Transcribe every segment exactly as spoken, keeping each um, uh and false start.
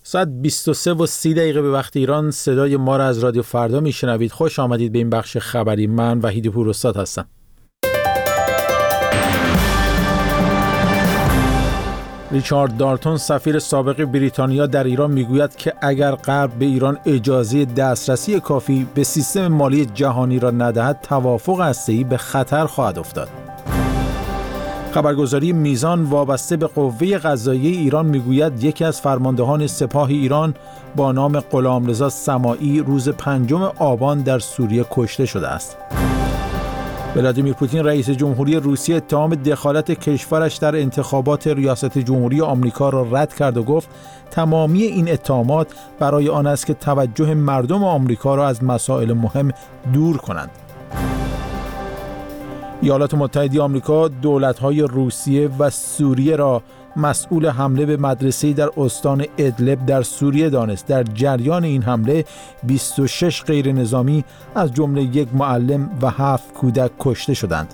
ساعت بیست و سه و سی دقیقه به وقت ایران صدای ما را از رادیو فردا میشنوید. خوش آمدید به این بخش خبری. من وحید پوراستاد هستم. ریچارد دالتون سفیر سابق بریتانیا در ایران میگوید که اگر غرب به ایران اجازه دسترسی کافی به سیستم مالی جهانی را ندهد، توافق هسته‌ای به خطر خواهد افتاد. خبرگزاری میزان وابسته به قوه قضاییه ایران میگوید یکی از فرماندهان سپاه ایران با نام غلامرضا سماعی روز پنجم آبان در سوریه کشته شده است. ولادیمیر پوتین رئیس جمهوری روسیه اتهام دخالت کشورش در انتخابات ریاست جمهوری آمریکا را رد کرد و گفت تمامی این اتهامات برای آن است که توجه مردم آمریکا را از مسائل مهم دور کنند. ایالات متحده آمریکا دولت‌های روسیه و سوریه را مسئول حمله به مدرسه‌ای در استان ادلب در سوریه دانست. در جریان این حمله بیست و شش غیر نظامی از جمله یک معلم و هفت کودک کشته شدند.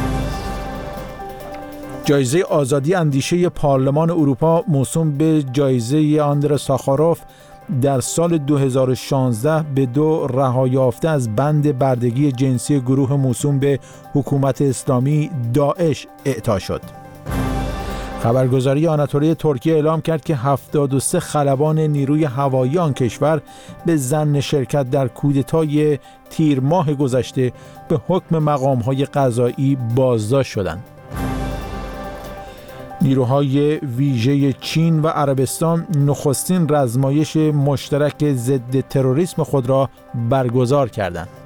جایزه آزادی اندیشه پارلمان اروپا موسوم به جایزه آندره ساخاروف در سال دو هزار و شانزده به دو رهایافته از بند بردگی جنسی گروه موسوم به حکومت اسلامی داعش اعطا شد. خبرگزاری آناتولی ترکیه اعلام کرد که هفتاد و سه خلبان نیروی هوایی آن کشور به ظن شرکت در کودتای تیر ماه گذشته به حکم مقام‌های قضایی بازداشت شدند. نیروهای ویژه چین و عربستان نخستین رزمایش مشترک ضد تروریسم خود را برگزار کردند.